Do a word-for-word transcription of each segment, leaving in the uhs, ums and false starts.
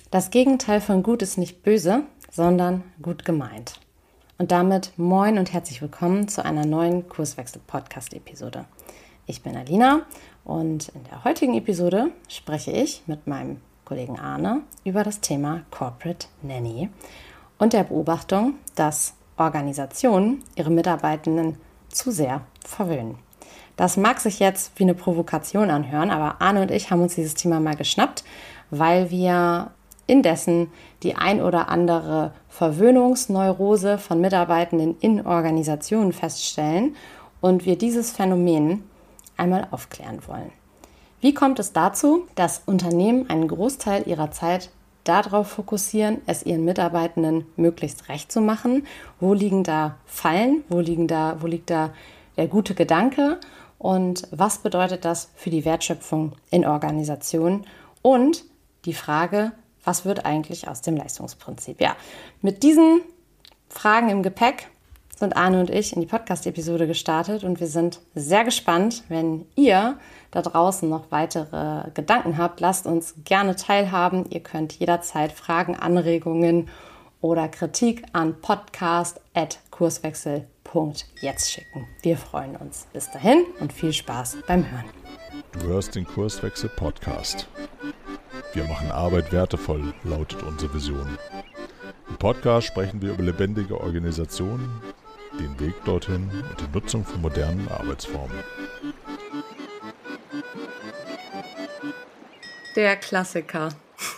Das Gegenteil von gut ist nicht böse, sondern gut gemeint. Und damit moin und herzlich willkommen zu einer neuen Kurswechsel-Podcast-Episode. Ich bin Alina und in der heutigen Episode spreche ich mit meinem Kollegen Arne über das Thema Corporate Nanny und der Beobachtung, dass Organisationen ihre Mitarbeitenden zu sehr verwöhnen. Das mag sich jetzt wie eine Provokation anhören, aber Arne und ich haben uns dieses Thema mal geschnappt, weil wir indessen die ein oder andere Verwöhnungsneurose von Mitarbeitenden in Organisationen feststellen und wir dieses Phänomen einmal aufklären wollen. Wie kommt es dazu, dass Unternehmen einen Großteil ihrer Zeit darauf fokussieren, es ihren Mitarbeitenden möglichst recht zu machen? Wo liegen da Fallen? Wo liegen da, wo liegt da der gute Gedanke? Und was bedeutet das für die Wertschöpfung in Organisationen? Und die Frage, was wird eigentlich aus dem Leistungsprinzip? Ja, mit diesen Fragen im Gepäck sind Arne und ich in die Podcast-Episode gestartet und wir sind sehr gespannt. Wenn ihr da draußen noch weitere Gedanken habt, lasst uns gerne teilhaben. Ihr könnt jederzeit Fragen, Anregungen oder Kritik an podcast at kurswechsel punkt jetzt schicken. Wir freuen uns. Bis dahin und viel Spaß beim Hören. Du hörst den Kurswechsel Podcast. Wir machen Arbeit wertevoll, lautet unsere Vision. Im Podcast sprechen wir über lebendige Organisationen, den Weg dorthin und die Nutzung von modernen Arbeitsformen. Der Klassiker.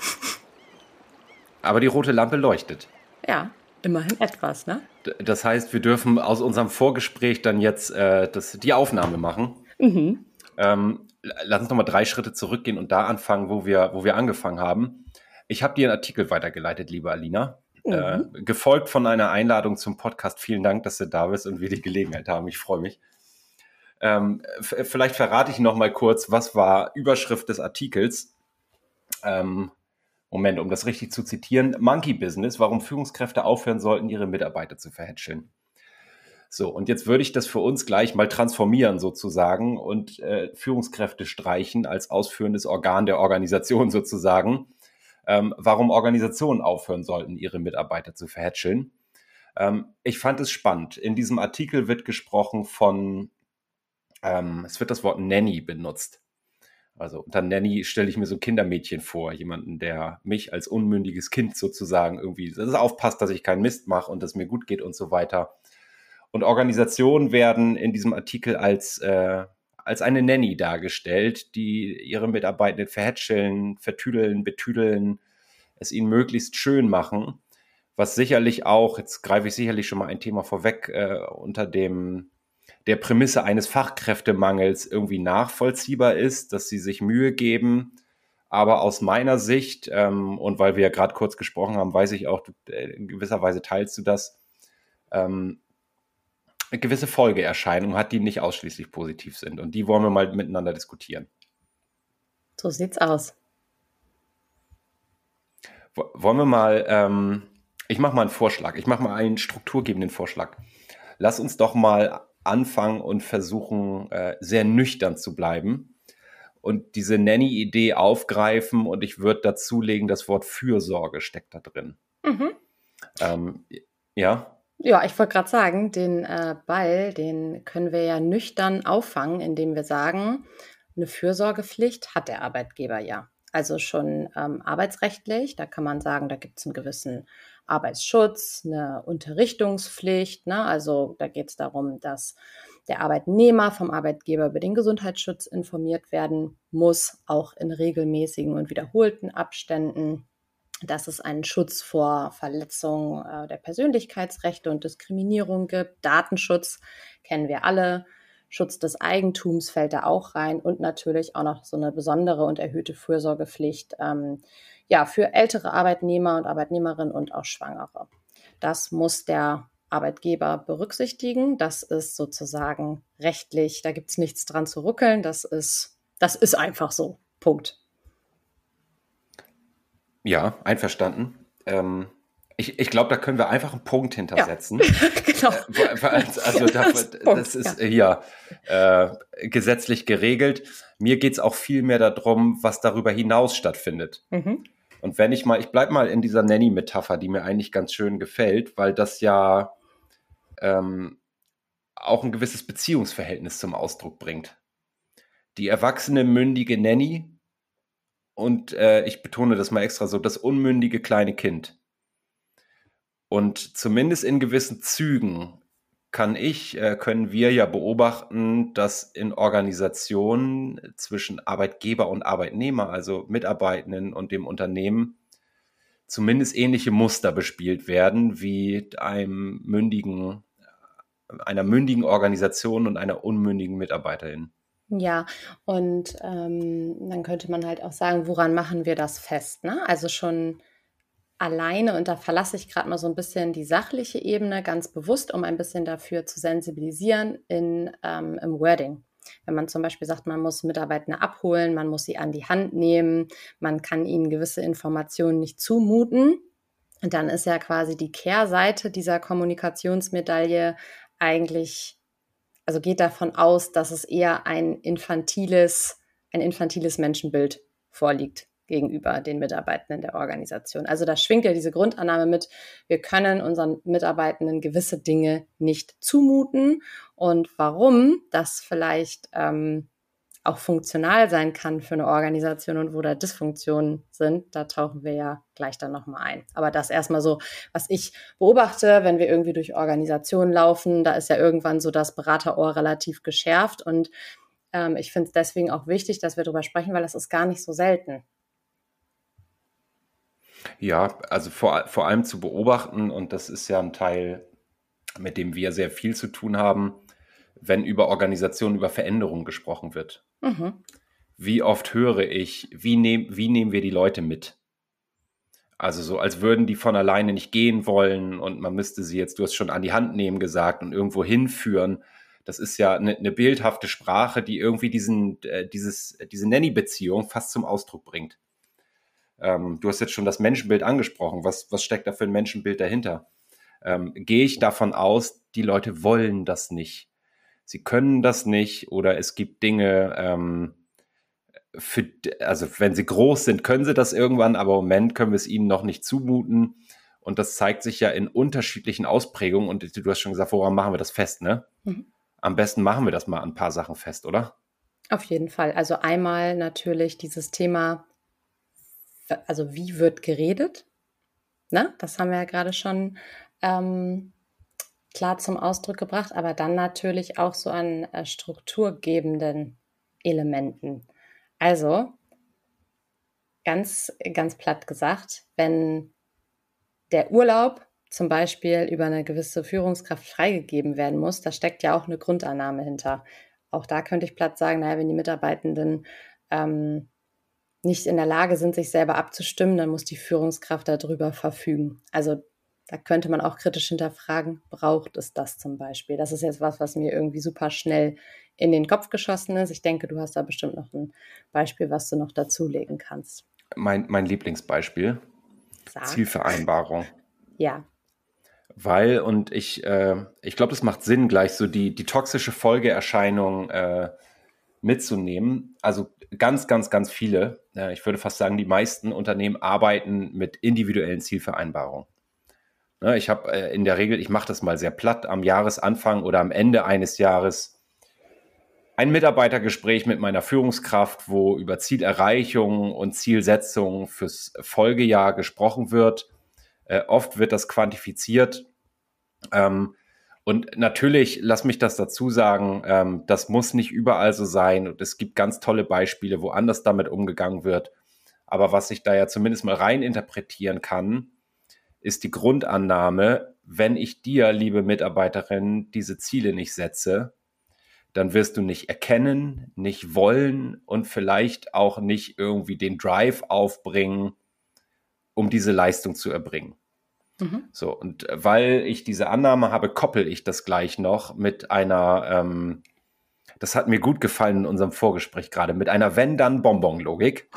Aber die rote Lampe leuchtet. Ja, immerhin etwas, ne? Das heißt, wir dürfen aus unserem Vorgespräch dann jetzt äh, das, die Aufnahme machen. Mhm. Ähm, lass uns nochmal drei Schritte zurückgehen und da anfangen, wo wir, wo wir angefangen haben. Ich habe dir einen Artikel weitergeleitet, liebe Alina. Mhm. Äh, gefolgt von einer Einladung zum Podcast. Vielen Dank, dass du da bist und wir die Gelegenheit haben. Ich freue mich. Ähm, f- vielleicht verrate ich noch mal kurz, was war Überschrift des Artikels. Ähm, Moment, um das richtig zu zitieren. Monkey Business, warum Führungskräfte aufhören sollten, ihre Mitarbeiter zu verhätscheln. So, und jetzt würde ich das für uns gleich mal transformieren sozusagen und äh, Führungskräfte streichen als ausführendes Organ der Organisation sozusagen. Ähm, warum Organisationen aufhören sollten, ihre Mitarbeiter zu verhätscheln. Ähm, ich fand es spannend. In diesem Artikel wird gesprochen von, ähm, es wird das Wort Nanny benutzt. Also unter Nanny stelle ich mir so ein Kindermädchen vor, jemanden, der mich als unmündiges Kind sozusagen irgendwie das aufpasst, dass ich keinen Mist mache und dass mir gut geht und so weiter. Und Organisationen werden in diesem Artikel als, äh, als eine Nanny dargestellt, die ihre Mitarbeitenden verhätscheln, vertüdeln, betüdeln, es ihnen möglichst schön machen, was sicherlich auch, jetzt greife ich sicherlich schon mal ein Thema vorweg, äh, unter dem der Prämisse eines Fachkräftemangels irgendwie nachvollziehbar ist, dass sie sich Mühe geben. Aber aus meiner Sicht, ähm, und weil wir ja gerade kurz gesprochen haben, weiß ich auch, du, äh, in gewisser Weise teilst du das, ähm, eine gewisse Folgeerscheinung hat, die nicht ausschließlich positiv sind. Und die wollen wir mal miteinander diskutieren. So sieht's aus. Wo- Wollen wir mal, ähm, ich mache mal einen Vorschlag, ich mache mal einen strukturgebenden Vorschlag. Lass uns doch mal anfangen und versuchen, äh, sehr nüchtern zu bleiben und diese Nanny-Idee aufgreifen und ich würde dazulegen, das Wort Fürsorge steckt da drin. Mhm. Ähm, ja? Ja, ich wollte gerade sagen, den äh, Ball, den können wir ja nüchtern auffangen, indem wir sagen, eine Fürsorgepflicht hat der Arbeitgeber ja. Also schon ähm, arbeitsrechtlich, da kann man sagen, da gibt es einen gewissen Arbeitsschutz, eine Unterrichtungspflicht. Ne? Also da geht es darum, dass der Arbeitnehmer vom Arbeitgeber über den Gesundheitsschutz informiert werden muss, auch in regelmäßigen und wiederholten Abständen. Dass es einen Schutz vor Verletzung äh, der Persönlichkeitsrechte und Diskriminierung gibt. Datenschutz kennen wir alle. Schutz des Eigentums fällt da auch rein und natürlich auch noch so eine besondere und erhöhte Fürsorgepflicht ähm, ja, für ältere Arbeitnehmer und Arbeitnehmerinnen und auch Schwangere. Das muss der Arbeitgeber berücksichtigen. Das ist sozusagen rechtlich, da gibt es nichts dran zu rütteln. Das ist, das ist einfach so. Punkt. Ja, einverstanden. Ähm, ich ich glaube, da können wir einfach einen Punkt hintersetzen. Ja, genau. Äh, also also da, das ist hier äh, gesetzlich geregelt. Mir geht es auch viel mehr darum, was darüber hinaus stattfindet. Mhm. Und wenn ich mal, ich bleibe mal in dieser Nanny-Metapher, die mir eigentlich ganz schön gefällt, weil das ja ähm, auch ein gewisses Beziehungsverhältnis zum Ausdruck bringt. Die erwachsene, mündige Nanny und äh, ich betone das mal extra so, das unmündige kleine Kind. Und zumindest in gewissen Zügen kann ich, äh, können wir ja beobachten, dass in Organisationen zwischen Arbeitgeber und Arbeitnehmer, also Mitarbeitenden und dem Unternehmen, zumindest ähnliche Muster bespielt werden wie einem mündigen, einer mündigen Organisation und einer unmündigen Mitarbeiterin. Ja, und ähm, dann könnte man halt auch sagen, woran machen wir das fest, ne? Also schon alleine, und da verlasse ich gerade mal so ein bisschen die sachliche Ebene, ganz bewusst, um ein bisschen dafür zu sensibilisieren in, ähm, im Wording. Wenn man zum Beispiel sagt, man muss Mitarbeitende abholen, man muss sie an die Hand nehmen, man kann ihnen gewisse Informationen nicht zumuten, und dann ist ja quasi die Kehrseite dieser Kommunikationsmedaille eigentlich, also geht davon aus, dass es eher ein infantiles, ein infantiles Menschenbild vorliegt gegenüber den Mitarbeitenden der Organisation. Also da schwingt ja diese Grundannahme mit, wir können unseren Mitarbeitenden gewisse Dinge nicht zumuten, und warum das vielleicht ähm, auch funktional sein kann für eine Organisation und wo da Dysfunktionen sind, da tauchen wir ja gleich dann nochmal ein. Aber das erstmal so, was ich beobachte, wenn wir irgendwie durch Organisationen laufen, da ist ja irgendwann so das Beraterohr relativ geschärft, und ähm, ich finde es deswegen auch wichtig, dass wir darüber sprechen, weil das ist gar nicht so selten. Ja, also vor, vor allem zu beobachten, und das ist ja ein Teil, mit dem wir sehr viel zu tun haben, wenn über Organisationen, über Veränderungen gesprochen wird. Mhm. Wie oft höre ich, wie, nehm, wie nehmen wir die Leute mit? Also so, als würden die von alleine nicht gehen wollen und man müsste sie jetzt, du hast schon an die Hand nehmen gesagt, und irgendwo hinführen. Das ist ja eine, eine bildhafte Sprache, die irgendwie diesen, äh, dieses, diese Nanny-Beziehung fast zum Ausdruck bringt. Ähm, du hast jetzt schon das Menschenbild angesprochen. Was, was steckt da für ein Menschenbild dahinter? Ähm, gehe ich davon aus, die Leute wollen das nicht. Sie können das nicht, oder es gibt Dinge, ähm, für, also wenn sie groß sind, können sie das irgendwann, aber im Moment können wir es ihnen noch nicht zumuten. Und das zeigt sich ja in unterschiedlichen Ausprägungen. Und du hast schon gesagt, woran machen wir das fest, ne? Mhm. Am besten machen wir das mal an ein paar Sachen fest, oder? Auf jeden Fall. Also einmal natürlich dieses Thema, also wie wird geredet? Ne? Das haben wir ja gerade schon ähm, klar zum Ausdruck gebracht, aber dann natürlich auch so an äh, strukturgebenden Elementen. Also ganz, ganz platt gesagt, wenn der Urlaub zum Beispiel über eine gewisse Führungskraft freigegeben werden muss, da steckt ja auch eine Grundannahme hinter. Auch da könnte ich platt sagen, naja, wenn die Mitarbeitenden ähm, nicht in der Lage sind, sich selber abzustimmen, dann muss die Führungskraft darüber verfügen. Also da könnte man auch kritisch hinterfragen, braucht es das zum Beispiel? Das ist jetzt was, was mir irgendwie super schnell in den Kopf geschossen ist. Ich denke, du hast da bestimmt noch ein Beispiel, was du noch dazulegen kannst. Mein, mein Lieblingsbeispiel, Sag. Zielvereinbarung. Ja. Weil, und ich, äh, ich glaube, das macht Sinn, gleich so die, die toxische Folgeerscheinung äh, mitzunehmen. Also ganz, ganz, ganz viele, äh, ich würde fast sagen, die meisten Unternehmen arbeiten mit individuellen Zielvereinbarungen. Ne, ich habe äh, in der Regel, ich mache das mal sehr platt, am Jahresanfang oder am Ende eines Jahres ein Mitarbeitergespräch mit meiner Führungskraft, wo über Zielerreichung und Zielsetzung fürs Folgejahr gesprochen wird. Äh, oft wird das quantifiziert. Ähm, und natürlich, lass mich das dazu sagen, ähm, das muss nicht überall so sein. Und es gibt ganz tolle Beispiele, wo anders damit umgegangen wird. Aber was ich da ja zumindest mal rein interpretieren kann, ist die Grundannahme, wenn ich dir, liebe Mitarbeiterin, diese Ziele nicht setze, dann wirst du nicht erkennen, nicht wollen und vielleicht auch nicht irgendwie den Drive aufbringen, um diese Leistung zu erbringen. Mhm. So, und weil ich diese Annahme habe, koppel ich das gleich noch mit einer, ähm, Das hat mir gut gefallen in unserem Vorgespräch gerade, mit einer Wenn-Dann-Bonbon-Logik.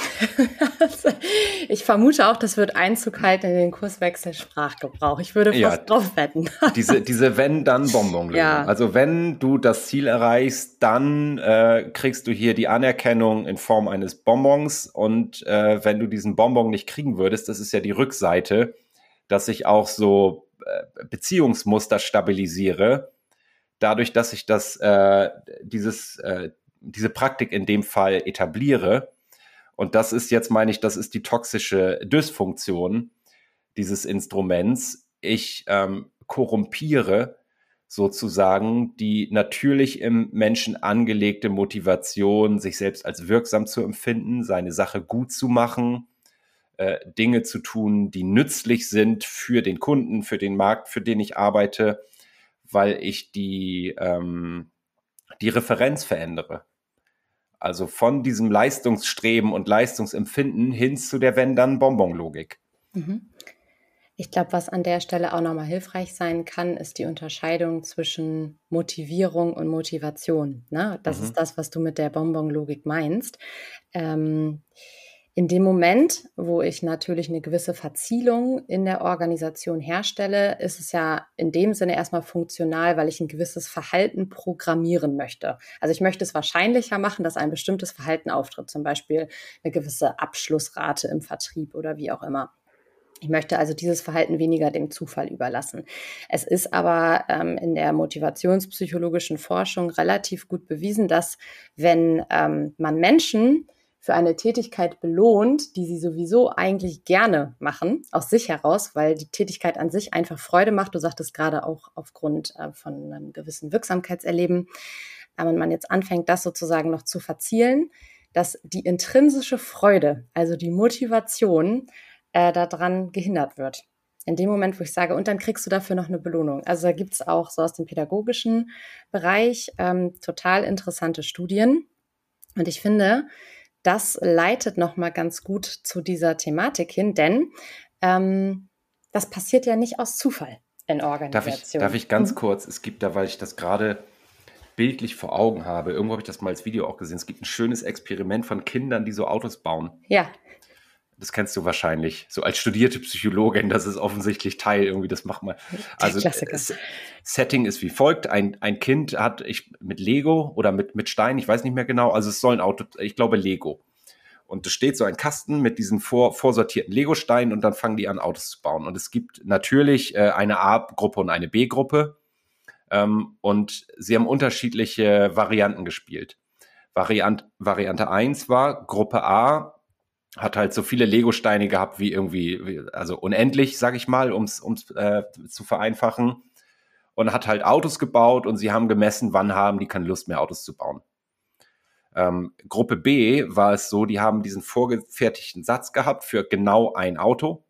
Ich vermute auch, das wird Einzug halten in den Kurswechsel-Sprachgebrauch. Ich würde fast Ja, drauf wetten. Diese, diese Wenn-Dann-Bonbon-Lösung. Ja. Also wenn du das Ziel erreichst, dann äh, kriegst du hier die Anerkennung in Form eines Bonbons. Und äh, wenn du diesen Bonbon nicht kriegen würdest, das ist ja die Rückseite, dass ich auch so äh, Beziehungsmuster stabilisiere, dadurch, dass ich das, äh, dieses, äh, diese Praktik in dem Fall etabliere. Und das ist jetzt, meine ich, das ist die toxische Dysfunktion dieses Instruments. Ich ähm, korrumpiere sozusagen die natürlich im Menschen angelegte Motivation, sich selbst als wirksam zu empfinden, seine Sache gut zu machen, äh, Dinge zu tun, die nützlich sind für den Kunden, für den Markt, für den ich arbeite, weil ich die, ähm, die Referenz verändere. Also von diesem Leistungsstreben und Leistungsempfinden hin zu der Wenn-Dann-Bonbon-Logik. Mhm. Ich glaube, was an der Stelle auch nochmal hilfreich sein kann, ist die Unterscheidung zwischen Motivierung und Motivation. Ne? Das Mhm. ist das, was du mit der Bonbon-Logik meinst. Ähm, in dem Moment, wo ich natürlich eine gewisse Verzielung in der Organisation herstelle, ist es ja in dem Sinne erstmal funktional, weil ich ein gewisses Verhalten programmieren möchte. Also ich möchte es wahrscheinlicher machen, dass ein bestimmtes Verhalten auftritt, zum Beispiel eine gewisse Abschlussrate im Vertrieb oder wie auch immer. Ich möchte also dieses Verhalten weniger dem Zufall überlassen. Es ist aber ähm, in der motivationspsychologischen Forschung relativ gut bewiesen, dass wenn ähm, man Menschen für eine Tätigkeit belohnt, die sie sowieso eigentlich gerne machen, aus sich heraus, weil die Tätigkeit an sich einfach Freude macht. Du sagtest gerade auch aufgrund äh, von einem gewissen Wirksamkeitserleben. Äh, wenn man jetzt anfängt, das sozusagen noch zu verzielen, dass die intrinsische Freude, also die Motivation, äh, daran gehindert wird. In dem Moment, wo ich sage, und dann kriegst du dafür noch eine Belohnung. Also da gibt es auch so aus dem pädagogischen Bereich ähm, total interessante Studien. Und ich finde, das leitet nochmal ganz gut zu dieser Thematik hin, denn ähm, das passiert ja nicht aus Zufall in Organisationen. Darf ich, darf ich ganz mhm. kurz, es gibt da, weil ich das gerade bildlich vor Augen habe, irgendwo habe ich das mal als Video auch gesehen, es gibt ein schönes Experiment von Kindern, die so Autos bauen. Ja. Das kennst du wahrscheinlich, so als studierte Psychologin, das ist offensichtlich Teil irgendwie, das macht man. Also S- Setting ist wie folgt, ein, ein Kind hat ich mit Lego oder mit, mit Stein, ich weiß nicht mehr genau, also es soll ein Auto, ich glaube Lego. Und es steht so ein Kasten mit diesen vor, vorsortierten Lego-Steinen und dann fangen die an, Autos zu bauen. Und es gibt natürlich äh, eine A-Gruppe und eine B-Gruppe ähm, und sie haben unterschiedliche Varianten gespielt. Variant, Variante eins war, Gruppe A hat halt so viele Lego-Steine gehabt wie irgendwie, also unendlich, sag ich mal, um es äh, zu vereinfachen. Und hat halt Autos gebaut und sie haben gemessen, wann haben die keine Lust mehr, Autos zu bauen. Ähm, Gruppe B war es so, die haben diesen vorgefertigten Satz gehabt für genau ein Auto.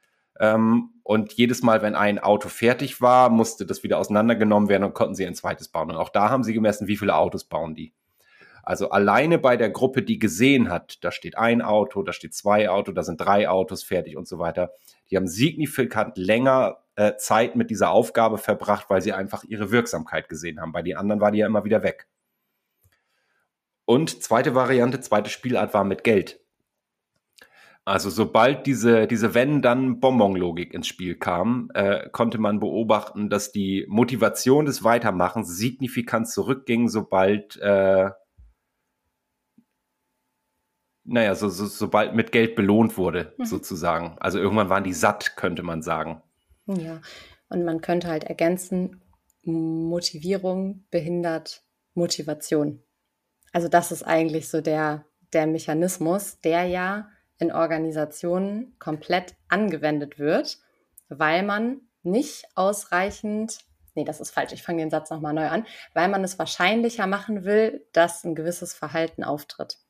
Ähm, und jedes Mal, wenn ein Auto fertig war, musste das wieder auseinandergenommen werden und konnten sie ein zweites bauen. Und auch da haben sie gemessen, wie viele Autos bauen die. Also alleine bei der Gruppe, die gesehen hat, da steht ein Auto, da steht zwei Autos, da sind drei Autos fertig und so weiter. Die haben signifikant länger äh, Zeit mit dieser Aufgabe verbracht, weil sie einfach ihre Wirksamkeit gesehen haben. Bei den anderen war die ja immer wieder weg. Und zweite Variante, zweite Spielart war mit Geld. Also sobald diese, diese Wenn-Dann-Bonbon-Logik ins Spiel kam, äh, konnte man beobachten, dass die Motivation des Weitermachens signifikant zurückging, sobald äh, Naja, so, so, sobald mit Geld belohnt wurde, mhm. sozusagen. Also irgendwann waren die satt, könnte man sagen. Ja, und man könnte halt ergänzen, Motivierung behindert Motivation. Also das ist eigentlich so der, der Mechanismus, der ja in Organisationen komplett angewendet wird, weil man nicht ausreichend, nee, das ist falsch, ich fange den Satz nochmal neu an, weil man es wahrscheinlicher machen will, dass ein gewisses Verhalten auftritt.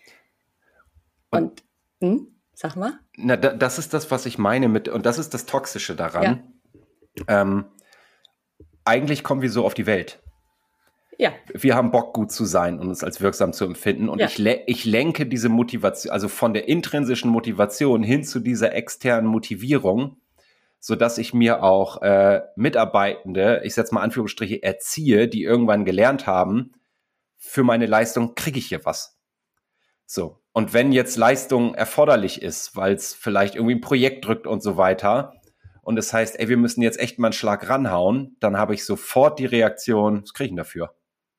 Und, hm, sag mal. Na, da, das ist das, was ich meine mit, und das ist das Toxische daran. Ja. Ähm, eigentlich kommen wir so auf die Welt. Ja. Wir haben Bock, gut zu sein und uns als wirksam zu empfinden. Und ja. ich, le- ich lenke diese Motivation, also von der intrinsischen Motivation hin zu dieser externen Motivierung, sodass ich mir auch äh, Mitarbeitende, ich setze mal Anführungsstriche, erziehe, die irgendwann gelernt haben, für meine Leistung kriege ich hier was. So. Und wenn jetzt Leistung erforderlich ist, weil es vielleicht irgendwie ein Projekt drückt und so weiter, und es heißt, ey, wir müssen jetzt echt mal einen Schlag ranhauen, dann habe ich sofort die Reaktion, was kriege ich denn dafür?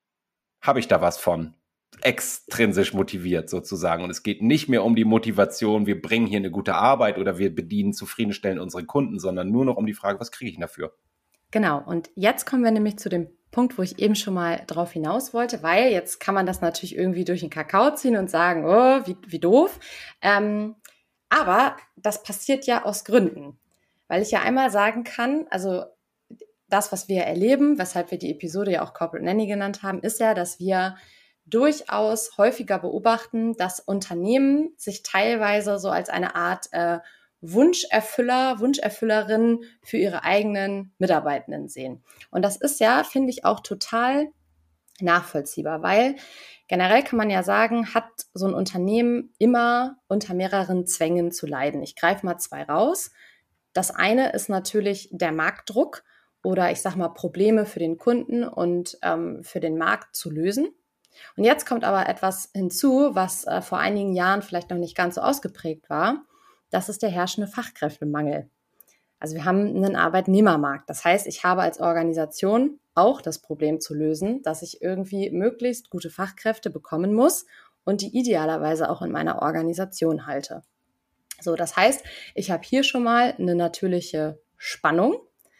Habe ich da was von? Extrinsisch motiviert sozusagen. Und es geht nicht mehr um die Motivation, wir bringen hier eine gute Arbeit oder wir bedienen, zufriedenstellen unsere Kunden, sondern nur noch um die Frage, was kriege ich denn dafür? Genau, und jetzt kommen wir nämlich zu dem Punkt, wo ich eben schon mal drauf hinaus wollte, weil jetzt kann man das natürlich irgendwie durch den Kakao ziehen und sagen, oh, wie, wie doof. Ähm, aber das passiert ja aus Gründen, weil ich ja einmal sagen kann, also das, was wir erleben, weshalb wir die Episode ja auch Corporate Nanny genannt haben, ist ja, dass wir durchaus häufiger beobachten, dass Unternehmen sich teilweise so als eine Art äh, Wunscherfüller, Wunscherfüllerin für ihre eigenen Mitarbeitenden sehen. Und das ist ja, finde ich, auch total nachvollziehbar, weil generell kann man ja sagen, hat so ein Unternehmen immer unter mehreren Zwängen zu leiden. Ich greife mal zwei raus. Das eine ist natürlich der Marktdruck oder ich sage mal Probleme für den Kunden und ähm, für den Markt zu lösen. Und jetzt kommt aber etwas hinzu, was äh, vor einigen Jahren vielleicht noch nicht ganz so ausgeprägt war. Das ist der herrschende Fachkräftemangel. Also wir haben einen Arbeitnehmermarkt. Das heißt, ich habe als Organisation auch das Problem zu lösen, dass ich irgendwie möglichst gute Fachkräfte bekommen muss und die idealerweise auch in meiner Organisation halte. So, das heißt, ich habe hier schon mal eine natürliche Spannung,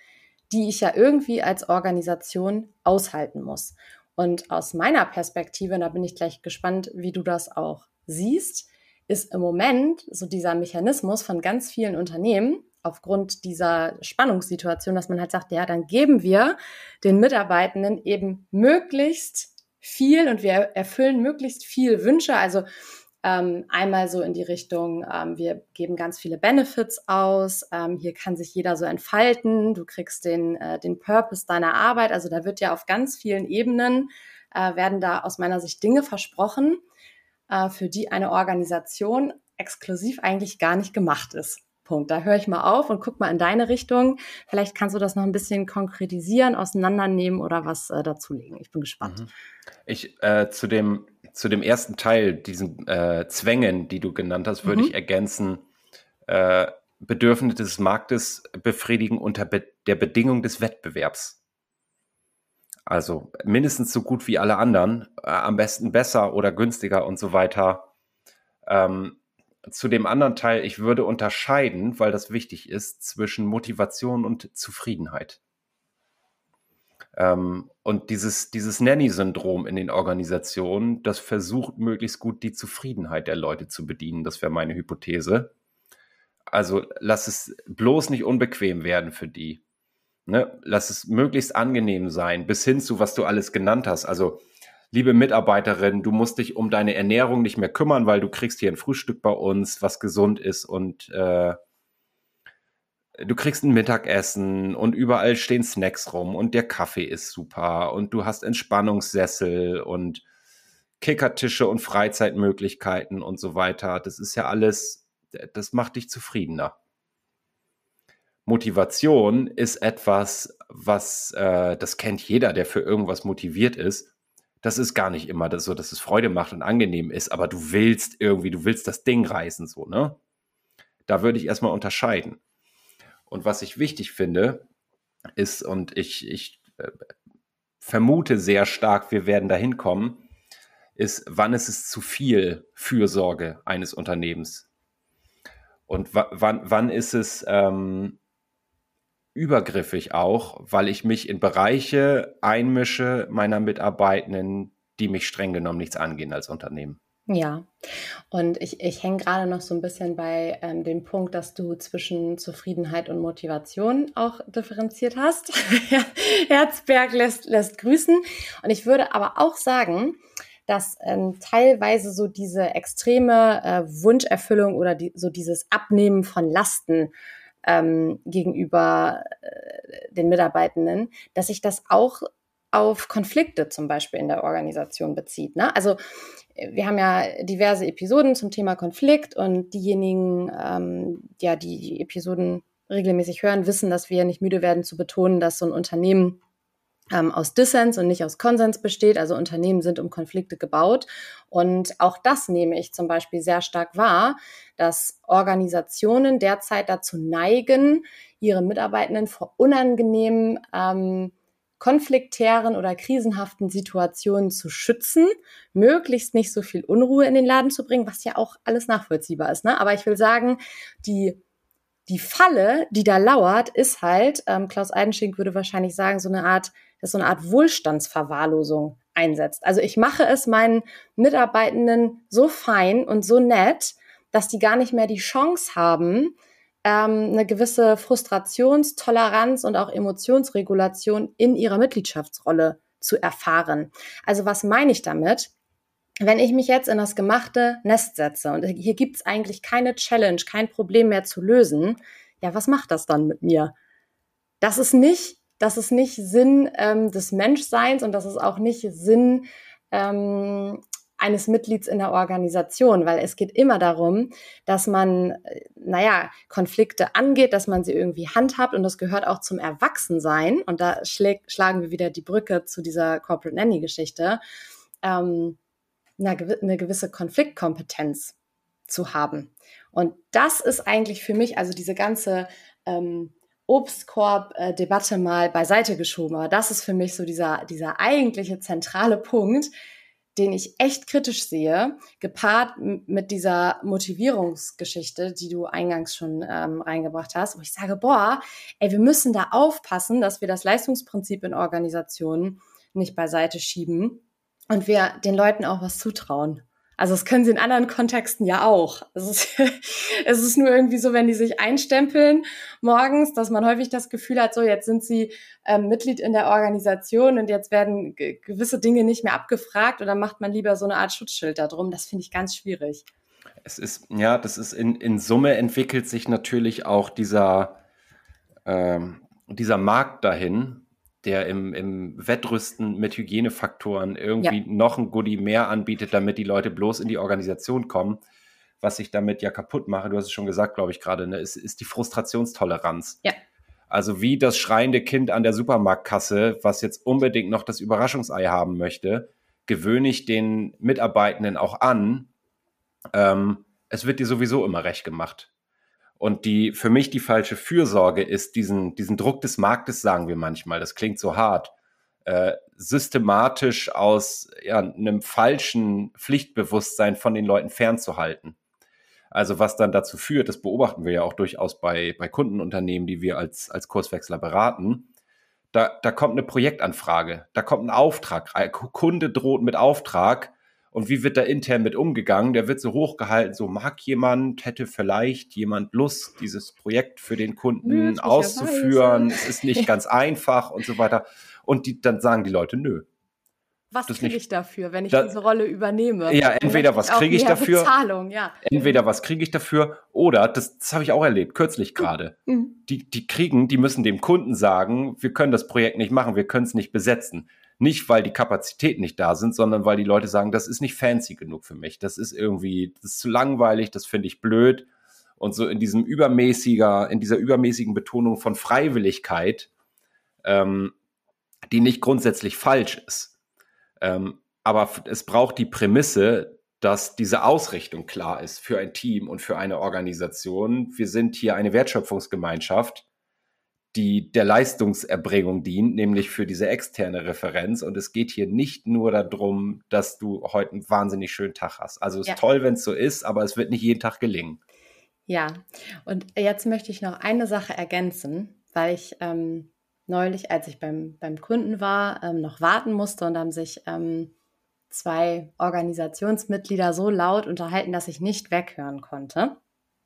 die ich ja irgendwie als Organisation aushalten muss. Und aus meiner Perspektive, und da bin ich gleich gespannt, wie du das auch siehst, ist im Moment so dieser Mechanismus von ganz vielen Unternehmen aufgrund dieser Spannungssituation, dass man halt sagt, ja, dann geben wir den Mitarbeitenden eben möglichst viel und wir erfüllen möglichst viel Wünsche. Also ähm, einmal so in die Richtung, ähm, wir geben ganz viele Benefits aus, ähm, hier kann sich jeder so entfalten, du kriegst den, äh, den Purpose deiner Arbeit. Also da wird ja auf ganz vielen Ebenen, äh, werden da aus meiner Sicht Dinge versprochen, für die eine Organisation exklusiv eigentlich gar nicht gemacht ist. Punkt. Da höre ich mal auf und guck mal in deine Richtung. Vielleicht kannst du das noch ein bisschen konkretisieren, auseinandernehmen oder was äh, dazulegen. Ich bin gespannt. Ich äh, zu dem zu dem ersten Teil, diesen äh, Zwängen, die du genannt hast, würde mhm. ich ergänzen, äh, Bedürfnisse des Marktes befriedigen unter be- der Bedingung des Wettbewerbs. Also mindestens so gut wie alle anderen, äh, am besten besser oder günstiger und so weiter. Ähm, zu dem anderen Teil, ich würde unterscheiden, weil das wichtig ist, zwischen Motivation und Zufriedenheit. Ähm, und dieses, dieses Nanny-Syndrom in den Organisationen, das versucht möglichst gut die Zufriedenheit der Leute zu bedienen. Das wäre meine Hypothese. Also lass es bloß nicht unbequem werden für die. Ne, lass es möglichst angenehm sein, bis hin zu, was du alles genannt hast. Also, liebe Mitarbeiterin, du musst dich um deine Ernährung nicht mehr kümmern, weil du kriegst hier ein Frühstück bei uns, was gesund ist und äh, du kriegst ein Mittagessen und überall stehen Snacks rum und der Kaffee ist super und du hast Entspannungssessel und Kickertische und Freizeitmöglichkeiten und so weiter. Das ist ja alles, das macht dich zufriedener. Motivation ist etwas, was, äh, das kennt jeder, der für irgendwas motiviert ist. Das ist gar nicht immer das so, dass es Freude macht und angenehm ist, aber du willst irgendwie, du willst das Ding reißen, so, ne? Da würde ich erstmal unterscheiden. Und was ich wichtig finde, ist, und ich, ich äh, vermute sehr stark, wir werden dahin kommen, ist, wann ist es zu viel Fürsorge eines Unternehmens? Und w- wann, wann ist es, ähm, übergriffig auch, weil ich mich in Bereiche einmische meiner Mitarbeitenden, die mich streng genommen nichts angehen als Unternehmen. Ja, und ich, ich hänge gerade noch so ein bisschen bei ähm, dem Punkt, dass du zwischen Zufriedenheit und Motivation auch differenziert hast. Herzberg lässt, lässt grüßen. Und ich würde aber auch sagen, dass ähm, teilweise so diese extreme äh, Wunscherfüllung oder die, so dieses Abnehmen von Lasten ähm, gegenüber äh, den Mitarbeitenden, dass sich das auch auf Konflikte zum Beispiel in der Organisation bezieht. Ne? Also wir haben ja diverse Episoden zum Thema Konflikt und diejenigen, ähm, ja, die die Episoden regelmäßig hören, wissen, dass wir nicht müde werden zu betonen, dass so ein Unternehmen ähm, aus Dissens und nicht aus Konsens besteht. Also Unternehmen sind um Konflikte gebaut. Und auch das nehme ich zum Beispiel sehr stark wahr, dass Organisationen derzeit dazu neigen, ihre Mitarbeitenden vor unangenehmen, ähm, konfliktären oder krisenhaften Situationen zu schützen, möglichst nicht so viel Unruhe in den Laden zu bringen, was ja auch alles nachvollziehbar ist, ne? Aber ich will sagen, die Die Falle, die da lauert, ist halt, ähm, Klaus Eidenschink würde wahrscheinlich sagen, so eine Art, dass so eine Art Wohlstandsverwahrlosung einsetzt. Also ich mache es meinen Mitarbeitenden so fein und so nett, dass die gar nicht mehr die Chance haben, ähm, eine gewisse Frustrationstoleranz und auch Emotionsregulation in ihrer Mitgliedschaftsrolle zu erfahren. Also was meine ich damit? Wenn ich mich jetzt in das gemachte Nest setze und hier gibt's eigentlich keine Challenge, kein Problem mehr zu lösen, ja, was macht das dann mit mir? Das ist nicht, das ist nicht Sinn ähm, des Menschseins und das ist auch nicht Sinn ähm, eines Mitglieds in der Organisation, weil es geht immer darum, dass man, äh, naja, Konflikte angeht, dass man sie irgendwie handhabt und das gehört auch zum Erwachsensein und da schläg, schlagen wir wieder die Brücke zu dieser Corporate Nanny-Geschichte, ähm, eine gewisse Konfliktkompetenz zu haben. Und das ist eigentlich für mich, also diese ganze ähm, Obstkorb-Debatte mal beiseite geschoben. Aber das ist für mich so dieser, dieser eigentliche zentrale Punkt, den ich echt kritisch sehe, gepaart mit dieser Motivierungsgeschichte, die du eingangs schon ähm, reingebracht hast, wo ich sage, boah, ey, wir müssen da aufpassen, dass wir das Leistungsprinzip in Organisationen nicht beiseite schieben, und wir den Leuten auch was zutrauen. Also das können sie in anderen Kontexten ja auch. Es ist, es ist nur irgendwie so, wenn die sich einstempeln morgens, dass man häufig das Gefühl hat, so jetzt sind sie ähm, Mitglied in der Organisation und jetzt werden g- gewisse Dinge nicht mehr abgefragt oder macht man lieber so eine Art Schutzschild da drum. Das finde ich ganz schwierig. Es ist, ja, das ist in, in Summe entwickelt sich natürlich auch dieser, ähm, dieser Markt dahin, der im, im Wettrüsten mit Hygienefaktoren irgendwie ja. noch ein Goodie mehr anbietet, damit die Leute bloß in die Organisation kommen. Was ich damit ja kaputt mache, du hast es schon gesagt, glaube ich gerade, ne, ist, ist die Frustrationstoleranz. Ja. Also wie das schreiende Kind an der Supermarktkasse, was jetzt unbedingt noch das Überraschungsei haben möchte, gewöhne ich den Mitarbeitenden auch an. Ähm, es wird dir sowieso immer recht gemacht. Und die für mich die falsche Fürsorge ist, diesen, diesen Druck des Marktes, sagen wir manchmal, das klingt so hart, äh, systematisch aus ja, einem falschen Pflichtbewusstsein von den Leuten fernzuhalten. Also was dann dazu führt, das beobachten wir ja auch durchaus bei, bei Kundenunternehmen, die wir als, als Kurswechsler beraten, da, da kommt eine Projektanfrage, da kommt ein Auftrag, ein Kunde droht mit Auftrag. Und wie wird da intern mit umgegangen? Der wird so hochgehalten, so mag jemand, hätte vielleicht jemand Lust, dieses Projekt für den Kunden auszuführen. Es ist nicht ganz einfach und so weiter. Und die, dann sagen die Leute, nö. Was kriege ich dafür, wenn ich da, diese Rolle übernehme? Ja, entweder was kriege ich dafür. Bezahlung, ja. Entweder was kriege ich dafür oder, das, das habe ich auch erlebt, kürzlich gerade. Mhm. Die, die kriegen, die müssen dem Kunden sagen, wir können das Projekt nicht machen, wir können es nicht besetzen. Nicht, weil die Kapazitäten nicht da sind, sondern weil die Leute sagen, das ist nicht fancy genug für mich. Das ist irgendwie, das ist zu langweilig, das finde ich blöd. Und so in diesem übermäßiger, in dieser übermäßigen Betonung von Freiwilligkeit, ähm, die nicht grundsätzlich falsch ist. Ähm, aber es braucht die Prämisse, dass diese Ausrichtung klar ist für ein Team und für eine Organisation. Wir sind hier eine Wertschöpfungsgemeinschaft, die der Leistungserbringung dient, nämlich für diese externe Referenz. Und es geht hier nicht nur darum, dass du heute einen wahnsinnig schönen Tag hast. Also es ist ja toll, wenn es so ist, aber es wird nicht jeden Tag gelingen. Ja, und jetzt möchte ich noch eine Sache ergänzen, weil ich ähm, neulich, als ich beim, beim Kunden war, ähm, noch warten musste und haben sich ähm, zwei Organisationsmitglieder so laut unterhalten, dass ich nicht weghören konnte.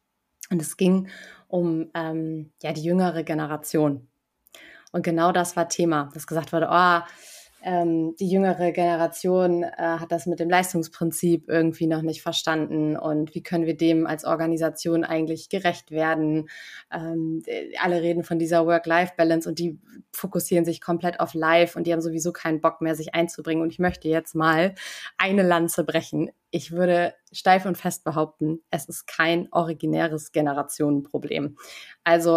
Und es ging um ähm, ja, die jüngere Generation. Und genau das war Thema, dass gesagt wurde, oh, ähm, die jüngere Generation äh, hat das mit dem Leistungsprinzip irgendwie noch nicht verstanden und wie können wir dem als Organisation eigentlich gerecht werden? Ähm, alle reden von dieser Work-Life-Balance und die fokussieren sich komplett auf Life und die haben sowieso keinen Bock mehr, sich einzubringen. Und ich möchte jetzt mal eine Lanze brechen. Ich würde steif und fest behaupten, es ist kein originäres Generationenproblem. Also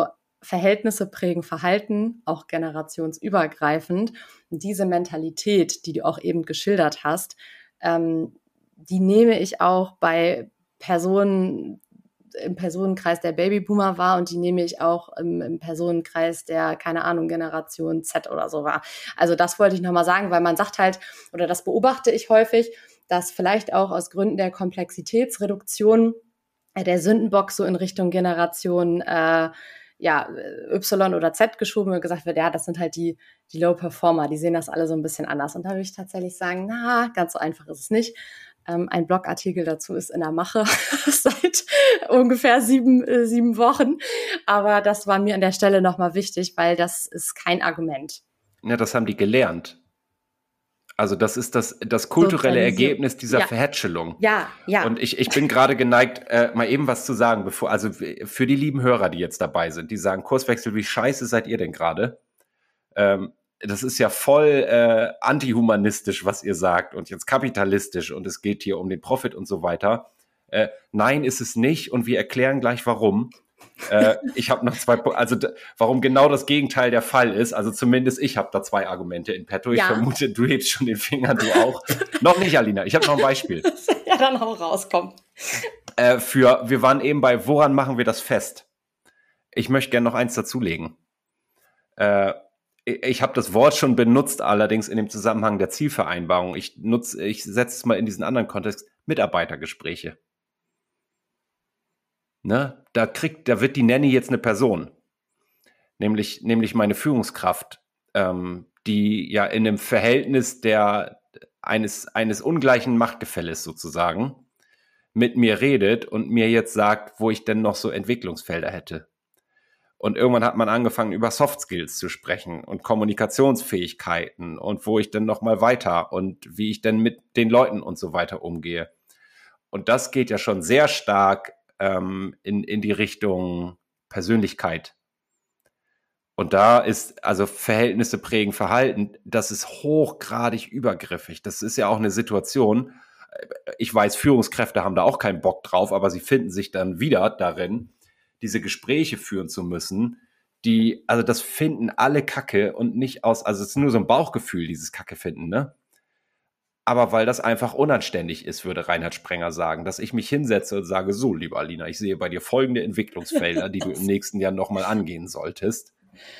Verhältnisse prägen Verhalten, auch generationsübergreifend. Und diese Mentalität, die du auch eben geschildert hast, ähm, die nehme ich auch bei Personen im Personenkreis der Babyboomer war und die nehme ich auch im, im Personenkreis der, keine Ahnung, Generation Z oder so war. Also das wollte ich nochmal sagen, weil man sagt halt, oder das beobachte ich häufig, dass vielleicht auch aus Gründen der Komplexitätsreduktion äh, der Sündenbock so in Richtung Generation äh, ja, Y oder Z geschoben und gesagt wird, ja, das sind halt die, die Low-Performer, die sehen das alle so ein bisschen anders. Und da würde ich tatsächlich sagen, na, ganz so einfach ist es nicht. Ähm, ein Blogartikel dazu ist in der Mache seit ungefähr sieben, äh, sieben Wochen. Aber das war mir an der Stelle nochmal wichtig, weil das ist kein Argument. Ja, das haben die gelernt. Also das ist das, das kulturelle Ergebnis dieser ja. Verhätschelung. Ja, ja. Und ich, ich bin gerade geneigt, äh, mal eben was zu sagen, bevor, also für die lieben Hörer, die jetzt dabei sind, die sagen, Kurswechsel, wie scheiße seid ihr denn gerade? Ähm, das ist ja voll äh, antihumanistisch, was ihr sagt und jetzt kapitalistisch und es geht hier um den Profit und so weiter. Äh, nein, ist es nicht und wir erklären gleich, warum. äh, ich habe noch zwei, also d- warum genau das Gegenteil der Fall ist. Also zumindest ich habe da zwei Argumente in petto. Ich ja. vermute, du hebst schon den Finger, du auch. Noch nicht, Alina. Ich habe noch ein Beispiel. Ja, dann hau raus, komm. Äh, für, wir waren eben bei, woran machen wir das fest? Ich möchte gerne noch eins dazulegen. Äh, ich habe das Wort schon benutzt, allerdings in dem Zusammenhang der Zielvereinbarung. Ich nutze, ich setze es mal in diesen anderen Kontext, Mitarbeitergespräche. Ne? Da kriegt, da wird die Nanny jetzt eine Person, nämlich, nämlich meine Führungskraft, ähm, die ja in einem Verhältnis der eines, eines ungleichen Machtgefälles sozusagen mit mir redet und mir jetzt sagt, wo ich denn noch so Entwicklungsfelder hätte. Und irgendwann hat man angefangen, über Soft Skills zu sprechen und Kommunikationsfähigkeiten und wo ich denn noch mal weiter und wie ich denn mit den Leuten und so weiter umgehe. Und das geht ja schon sehr stark ähm, in, in die Richtung Persönlichkeit. Und da ist, also Verhältnisse prägen Verhalten, das ist hochgradig übergriffig. Das ist ja auch eine Situation, ich weiß, Führungskräfte haben da auch keinen Bock drauf, aber sie finden sich dann wieder darin, diese Gespräche führen zu müssen, die, also das finden alle Kacke und nicht aus, also es ist nur so ein Bauchgefühl, dieses Kacke finden, ne? Aber weil das einfach unanständig ist, würde Reinhard Sprenger sagen, dass ich mich hinsetze und sage, so, liebe Alina, ich sehe bei dir folgende Entwicklungsfelder, die du im nächsten Jahr nochmal angehen solltest.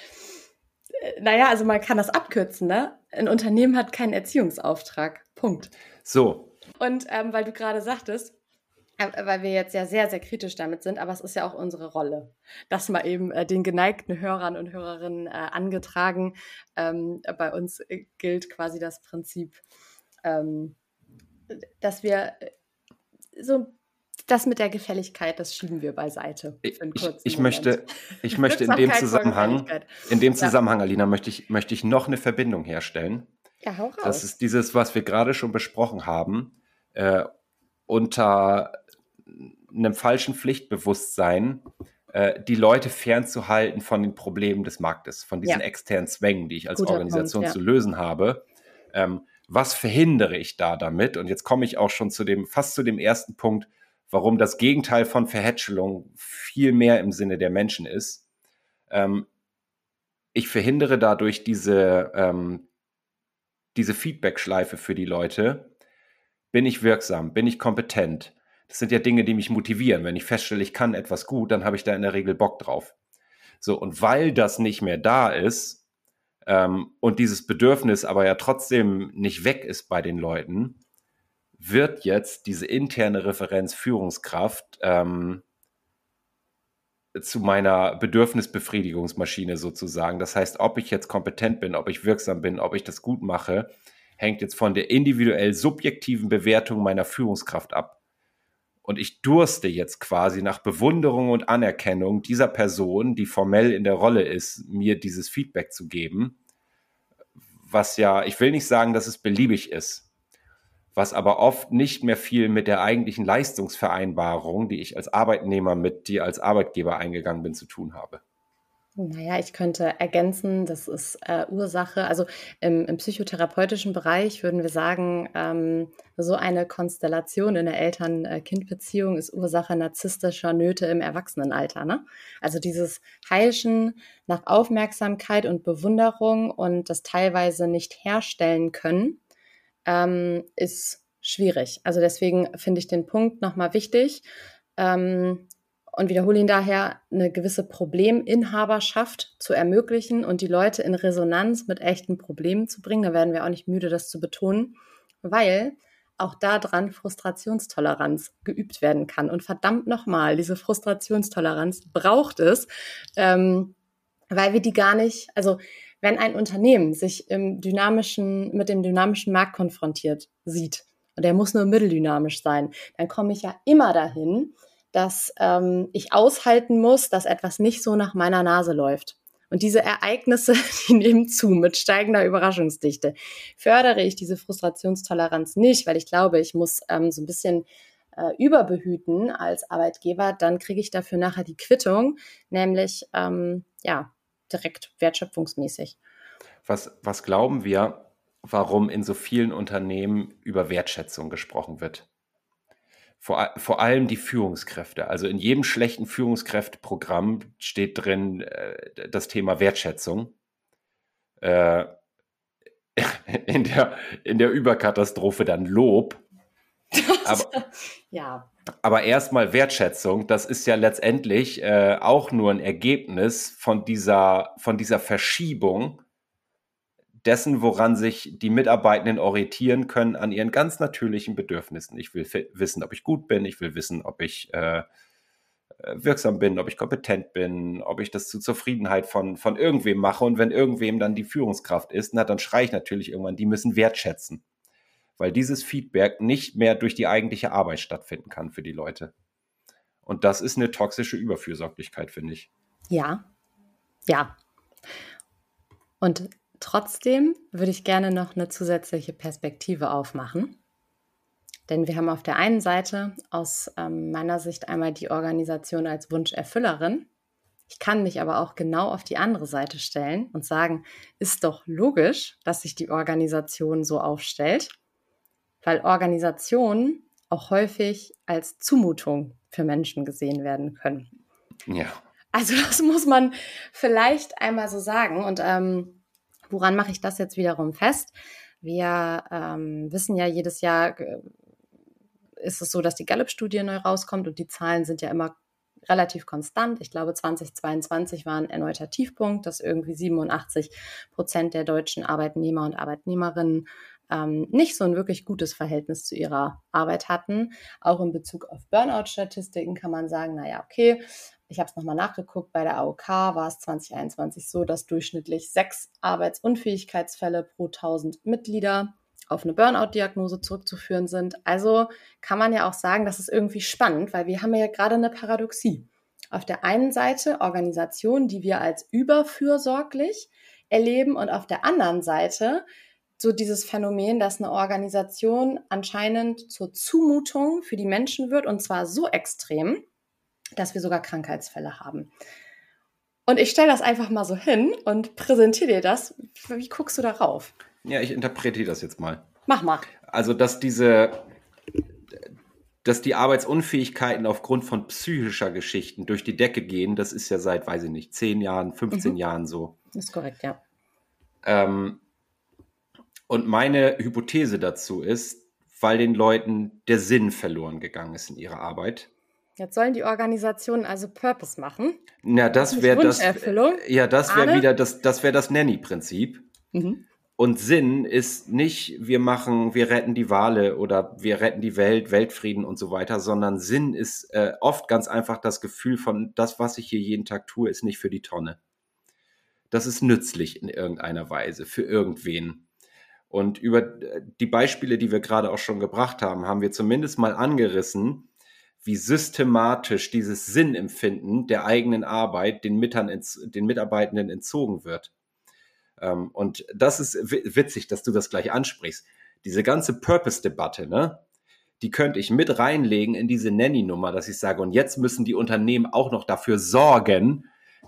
Naja, also man kann das abkürzen, ne? Ein Unternehmen hat keinen Erziehungsauftrag. Punkt. So. Und ähm, weil du gerade sagtest, äh, weil wir jetzt ja sehr, sehr kritisch damit sind, aber es ist ja auch unsere Rolle, das mal eben äh, den geneigten Hörern und Hörerinnen äh, angetragen. Ähm, bei uns äh, gilt quasi das Prinzip, ähm, dass wir so das mit der Gefälligkeit, das schieben wir beiseite. Ich, ich möchte, ich möchte in dem Zusammenhang, in dem Zusammenhang, ja. Alina, möchte ich, möchte ich noch eine Verbindung herstellen. Ja, hau raus. Das ist dieses, was wir gerade schon besprochen haben, äh, unter einem falschen Pflichtbewusstsein äh, die Leute fernzuhalten von den Problemen des Marktes, von diesen ja. externen Zwängen, die ich als Guter Organisation Punkt, ja. zu lösen habe. Ähm, was verhindere ich da damit? Und jetzt komme ich auch schon zu dem, fast zu dem ersten Punkt, warum das Gegenteil von Verhätschelung viel mehr im Sinne der Menschen ist. Ähm, ich verhindere dadurch diese, ähm, diese Feedback-Schleife für die Leute. Bin ich wirksam? Bin ich kompetent? Das sind ja Dinge, die mich motivieren. Wenn ich feststelle, ich kann etwas gut, dann habe ich da in der Regel Bock drauf. So, und weil das nicht mehr da ist ähm, und dieses Bedürfnis aber ja trotzdem nicht weg ist bei den Leuten, wird jetzt diese interne Referenz Führungskraft ähm, zu meiner Bedürfnisbefriedigungsmaschine sozusagen. Das heißt, ob ich jetzt kompetent bin, ob ich wirksam bin, ob ich das gut mache, hängt jetzt von der individuell subjektiven Bewertung meiner Führungskraft ab. Und ich durste jetzt quasi nach Bewunderung und Anerkennung dieser Person, die formell in der Rolle ist, mir dieses Feedback zu geben, was ja, ich will nicht sagen, dass es beliebig ist, was aber oft nicht mehr viel mit der eigentlichen Leistungsvereinbarung, die ich als Arbeitnehmer mit dir als Arbeitgeber eingegangen bin, zu tun habe. Naja, ich könnte ergänzen, das ist äh, Ursache, also im, im psychotherapeutischen Bereich würden wir sagen, ähm, so eine Konstellation in der Eltern-Kind-Beziehung ist Ursache narzisstischer Nöte im Erwachsenenalter. Ne? Also dieses Heilschen nach Aufmerksamkeit und Bewunderung und das teilweise nicht herstellen können, ähm, ist schwierig. Also deswegen finde ich den Punkt nochmal wichtig. Ähm, und wiederhole ihn daher, eine gewisse Probleminhaberschaft zu ermöglichen und die Leute in Resonanz mit echten Problemen zu bringen. Da werden wir auch nicht müde, das zu betonen, weil auch daran Frustrationstoleranz geübt werden kann. Und verdammt nochmal, diese Frustrationstoleranz braucht es, ähm, weil wir die gar nicht, also wenn ein Unternehmen sich im dynamischen, mit dem dynamischen Markt konfrontiert sieht, und der muss nur mitteldynamisch sein, dann komme ich ja immer dahin, dass ähm, ich aushalten muss, dass etwas nicht so nach meiner Nase läuft. Und diese Ereignisse, die nehmen zu mit steigender Überraschungsdichte. Fördere ich diese Frustrationstoleranz nicht, weil ich glaube, ich muss ähm, so ein bisschen äh, überbehüten als Arbeitgeber, dann kriege ich dafür nachher die Quittung, nämlich ähm, ja direkt wertschöpfungsmäßig. Was, was glauben wir, warum in so vielen Unternehmen über Wertschätzung gesprochen wird? Vor, vor allem die Führungskräfte. Also in jedem schlechten Führungskräfteprogramm steht drin äh, das Thema Wertschätzung. Äh, in der, in der Überkatastrophe dann Lob. Aber, ja. aber erstmal Wertschätzung, das ist ja letztendlich äh, auch nur ein Ergebnis von dieser, von dieser Verschiebung dessen, woran sich die Mitarbeitenden orientieren können an ihren ganz natürlichen Bedürfnissen. Ich will f- wissen, ob ich gut bin, ich will wissen, ob ich äh, wirksam bin, ob ich kompetent bin, ob ich das zur Zufriedenheit von, von irgendwem mache. Und wenn irgendwem dann die Führungskraft ist, na, dann schreie ich natürlich irgendwann, die müssen wertschätzen. Weil dieses Feedback nicht mehr durch die eigentliche Arbeit stattfinden kann für die Leute. Und das ist eine toxische Überfürsorglichkeit, finde ich. Ja, ja. Und trotzdem würde ich gerne noch eine zusätzliche Perspektive aufmachen. Denn wir haben auf der einen Seite aus ähm, meiner Sicht einmal die Organisation als Wunscherfüllerin. Ich kann mich aber auch genau auf die andere Seite stellen und sagen, ist doch logisch, dass sich die Organisation so aufstellt, weil Organisationen auch häufig als Zumutung für Menschen gesehen werden können. Ja. Also das muss man vielleicht einmal so sagen. Und ähm, woran mache ich das jetzt wiederum fest? Wir ähm, wissen ja, jedes Jahr äh, ist es so, dass die Gallup-Studie neu rauskommt und die Zahlen sind ja immer relativ konstant. Ich glaube, zweitausendzweiundzwanzig war ein erneuter Tiefpunkt, dass irgendwie siebenundachtzig Prozent der deutschen Arbeitnehmer und Arbeitnehmerinnen ähm, nicht so ein wirklich gutes Verhältnis zu ihrer Arbeit hatten. Auch in Bezug auf Burnout-Statistiken kann man sagen, naja, okay, ich habe es nochmal nachgeguckt, bei der A O K war es zwanzig einundzwanzig so, dass durchschnittlich sechs Arbeitsunfähigkeitsfälle pro tausend Mitglieder auf eine Burnout-Diagnose zurückzuführen sind. Also kann man ja auch sagen, das ist irgendwie spannend, weil wir haben ja gerade eine Paradoxie. Auf der einen Seite Organisationen, die wir als überfürsorglich erleben und auf der anderen Seite so dieses Phänomen, dass eine Organisation anscheinend zur Zumutung für die Menschen wird und zwar so extrem, dass wir sogar Krankheitsfälle haben. Und ich stelle das einfach mal so hin und präsentiere dir das. Wie guckst du darauf? Ja, ich interpretiere das jetzt mal. Mach mal. Also, dass diese, dass die Arbeitsunfähigkeiten aufgrund von psychischer Geschichten durch die Decke gehen, das ist ja seit, weiß ich nicht, zehn Jahren, fünfzehn mhm. Jahren so. Das ist korrekt, ja. Ähm, und meine Hypothese dazu ist, weil den Leuten der Sinn verloren gegangen ist in ihrer Arbeit. Jetzt sollen die Organisationen also Purpose machen. Na, das wäre das. Ja, das wäre wieder das, das wäre das Nanny-Prinzip. Mhm. Und Sinn ist nicht, wir machen, wir retten die Wale oder wir retten die Welt, Weltfrieden und so weiter, sondern Sinn ist äh, oft ganz einfach das Gefühl von, das, was ich hier jeden Tag tue, ist nicht für die Tonne. Das ist nützlich in irgendeiner Weise für irgendwen. Und über die Beispiele, die wir gerade auch schon gebracht haben, haben wir zumindest mal angerissen, wie systematisch dieses Sinnempfinden der eigenen Arbeit den, Mitern, den Mitarbeitenden entzogen wird. Und das ist witzig, dass du das gleich ansprichst. Diese ganze Purpose-Debatte, ne, die könnte ich mit reinlegen in diese Nanny-Nummer, dass ich sage, und jetzt müssen die Unternehmen auch noch dafür sorgen,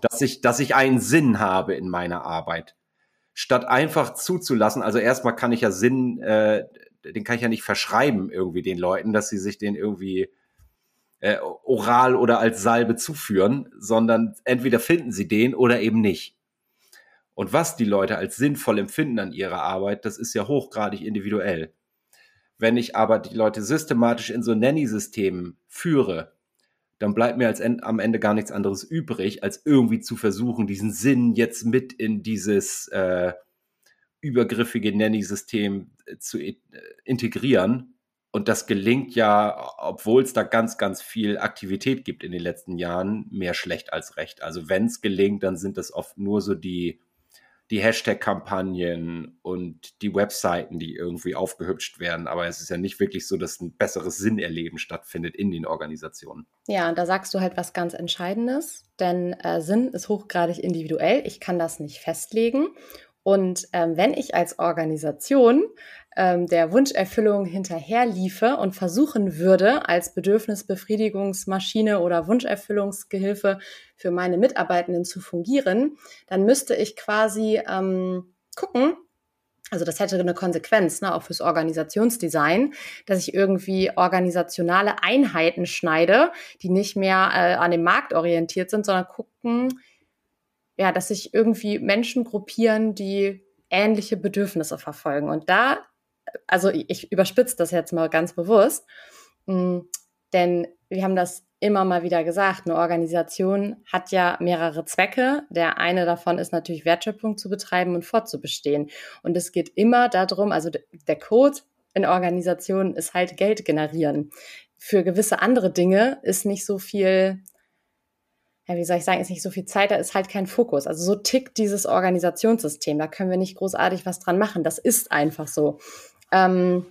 dass ich, dass ich einen Sinn habe in meiner Arbeit. Statt einfach zuzulassen, also erstmal kann ich ja Sinn, äh, den kann ich ja nicht verschreiben irgendwie den Leuten, dass sie sich den irgendwie äh, oral oder als Salbe zuführen, sondern entweder finden sie den oder eben nicht. Und was die Leute als sinnvoll empfinden an ihrer Arbeit, das ist ja hochgradig individuell. Wenn ich aber die Leute systematisch in so Nanny-Systemen führe, dann bleibt mir als en- am Ende gar nichts anderes übrig, als irgendwie zu versuchen, diesen Sinn jetzt mit in dieses äh, übergriffige Nanny-System äh, zu äh, integrieren. Und das gelingt ja, obwohl es da ganz, ganz viel Aktivität gibt in den letzten Jahren, mehr schlecht als recht. Also wenn es gelingt, dann sind das oft nur so die die Hashtag-Kampagnen und die Webseiten, die irgendwie aufgehübscht werden. Aber es ist ja nicht wirklich so, dass ein besseres Sinnerleben stattfindet in den Organisationen. Ja, und da sagst du halt was ganz Entscheidendes, denn äh, Sinn ist hochgradig individuell. Ich kann das nicht festlegen. Und ähm, wenn ich als Organisation ähm, der Wunscherfüllung hinterherliefe und versuchen würde, als Bedürfnisbefriedigungsmaschine oder Wunscherfüllungsgehilfe für meine Mitarbeitenden zu fungieren, dann müsste ich quasi ähm, gucken, also das hätte eine Konsequenz, ne, auch fürs Organisationsdesign, dass ich irgendwie organisationale Einheiten schneide, die nicht mehr äh, an dem Markt orientiert sind, sondern gucken, ja, dass sich irgendwie Menschen gruppieren, die ähnliche Bedürfnisse verfolgen. Und da, also ich überspitze das jetzt mal ganz bewusst, mh, denn wir haben das immer mal wieder gesagt, eine Organisation hat ja mehrere Zwecke. Der eine davon ist natürlich Wertschöpfung zu betreiben und fortzubestehen. Und es geht immer darum, also der Code in Organisationen ist halt Geld generieren. Für gewisse andere Dinge ist nicht so viel, ja, wie soll ich sagen, ist nicht so viel Zeit, da ist halt kein Fokus. Also so tickt dieses Organisationssystem, da können wir nicht großartig was dran machen. Das ist einfach so. Ähm,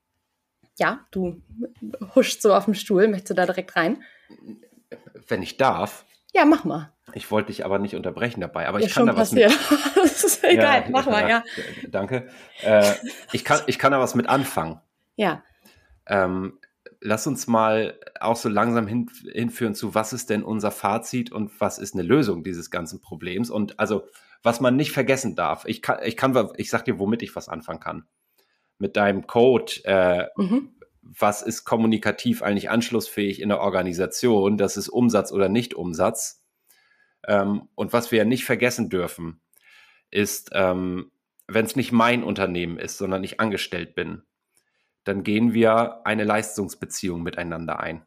ja, du huschst so auf dem Stuhl, möchtest du da direkt rein? Wenn ich darf. Ja, mach mal. Ich wollte dich aber nicht unterbrechen dabei, aber ja, ich kann da passiert. was mit... Das ist egal, ja, mach mal, ja. ja. Danke. Äh, ich, kann, ich kann da was mit anfangen. Ja. Ähm, lass uns mal auch so langsam hin, hinführen zu, was ist denn unser Fazit und was ist eine Lösung dieses ganzen Problems. Und also, was man nicht vergessen darf, ich kann, ich kann, ich sag dir, womit ich was anfangen kann. Mit deinem Code, äh, mhm. was ist kommunikativ eigentlich anschlussfähig in der Organisation, das ist Umsatz oder nicht Umsatz. Ähm, und was wir ja nicht vergessen dürfen, ist, ähm, wenn es nicht mein Unternehmen ist, sondern ich angestellt bin, dann gehen wir eine Leistungsbeziehung miteinander ein